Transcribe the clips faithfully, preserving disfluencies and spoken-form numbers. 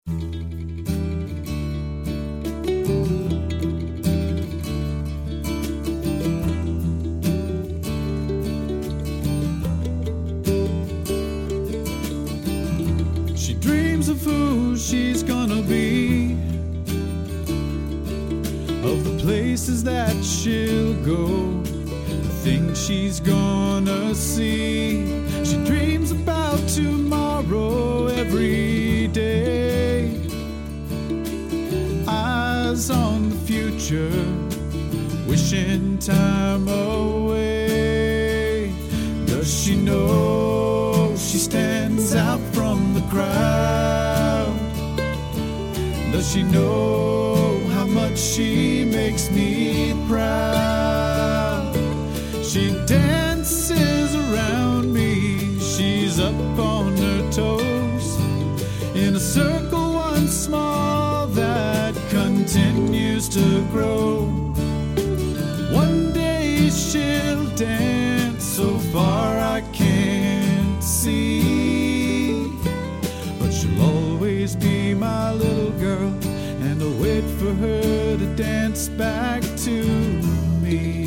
She dreams of who she's gonna be, of the places that she'll go, the things she's gonna see. She dreams about tomorrow every day, eyes on the future, wishing time away. Does she know she stands out from the crowd? Does she know how much she makes me proud? She dances around me, she's up on her toes, in a circle once small that continues to grow. One day she'll dance so far I can't see, but she'll always be my little girl, and I'll wait for her to dance back to me.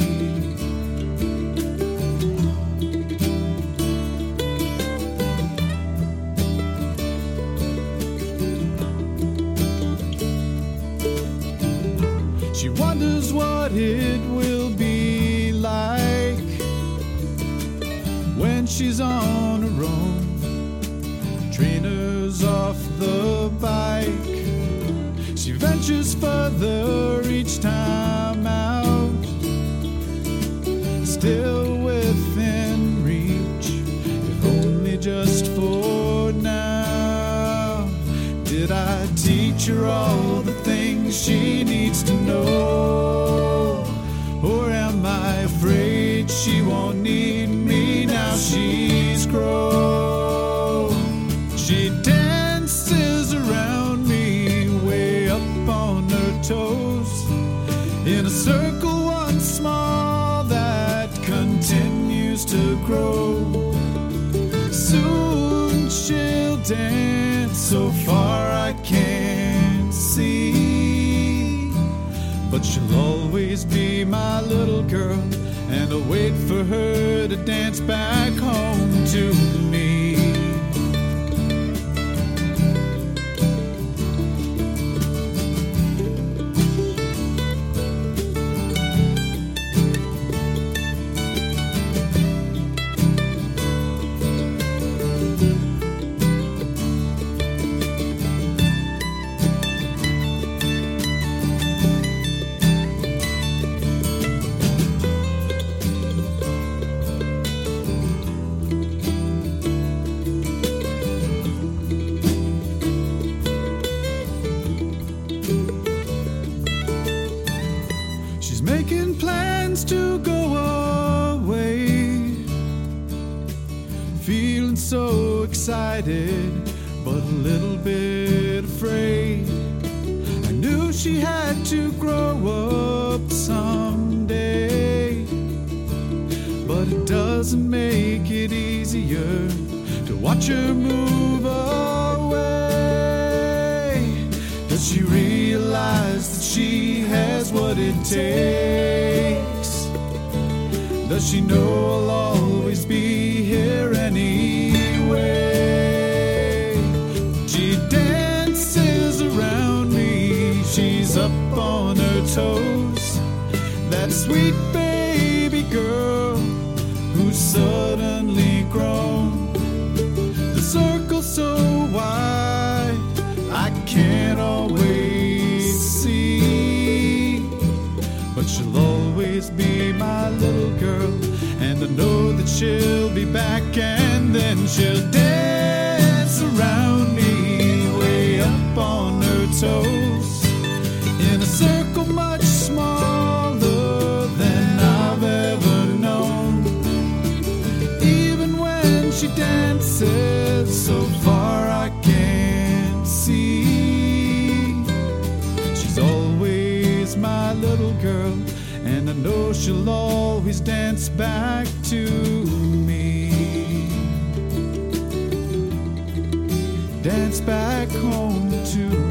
She wonders what it will be like when she's on her own, trainers off the bike. She ventures further each time out, still within reach, if only just for now. Did I teach her all the things she needs to know, or am I afraid she won't need me now she's grown? She dances around me way up on her toes, in a circle once small that continues to grow. Soon she'll dance so far I can't see, but she'll always be my little girl, and I'll wait for her to dance back home to me. Making plans to go away, feeling so excited but a little bit afraid. I knew she had to grow up someday, but it doesn't make it easier to watch her move away. Does she realize that she has what it takes? Does she know I'll always be here anyway? She dances around me, she's up on her toes, that sweet baby girl who's suddenly grown. The circle so wide I can't always see, but she'll always be my little girl, and I know that she'll be back, and then she'll dance around me way up on her toes, in a circle much smaller than I've ever known. Even when she dances so far I can't see, she's always my little girl, and I know she'll always dance back to me. dance back home to